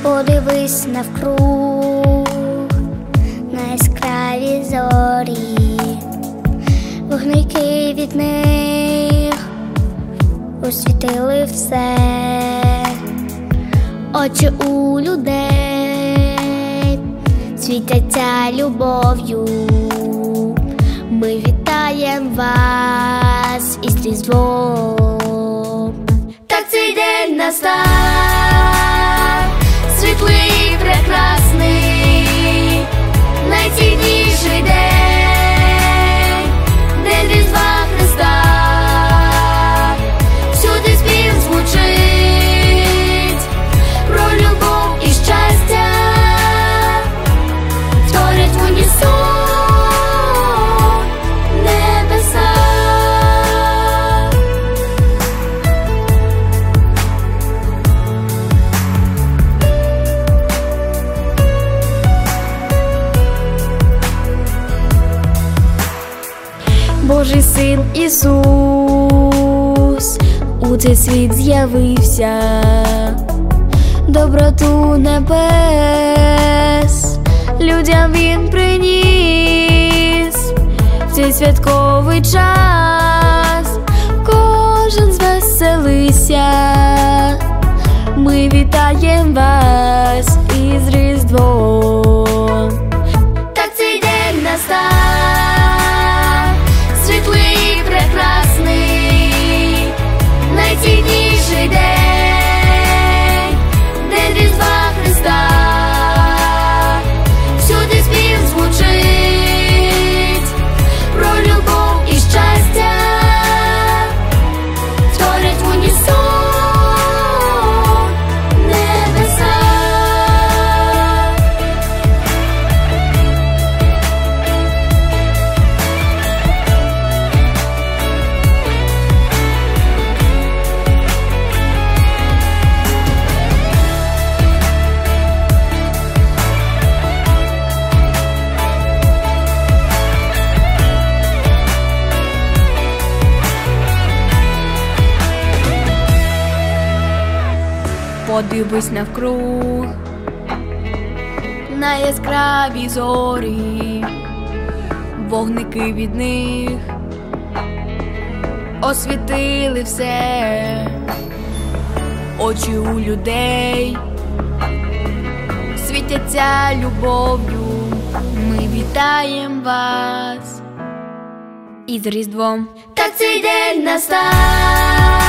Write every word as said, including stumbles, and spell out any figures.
Подивись навкруг на яскраві зорі, вогники від них освітили все. Очі у людей світяться любов'ю. Ми вітаємо вас із Різдвом. Так цей день настав, світлий, прекрасний, найцінніший день, день Різдва Христа. Всюди спів звучить про любов і щастя, творять в унісон небеса. Божий Син Ісус у цей світ з'явився, доброту небес людям Він приніс. В цей святковий час кожен звеселися. Ми вітаємо вас із Різдвом. Так цей день настав, світлий, прекрасний, найцінніший день, день Різдва Христа. Всюди спів звучить про любов і щастя, творять в унісон небеса. Подивись навкруг на яскраві зорі, вогники від них освітили все. Очі у людей світяться любов'ю. Ми вітаємо вас із Різдвом. Так цей день настав,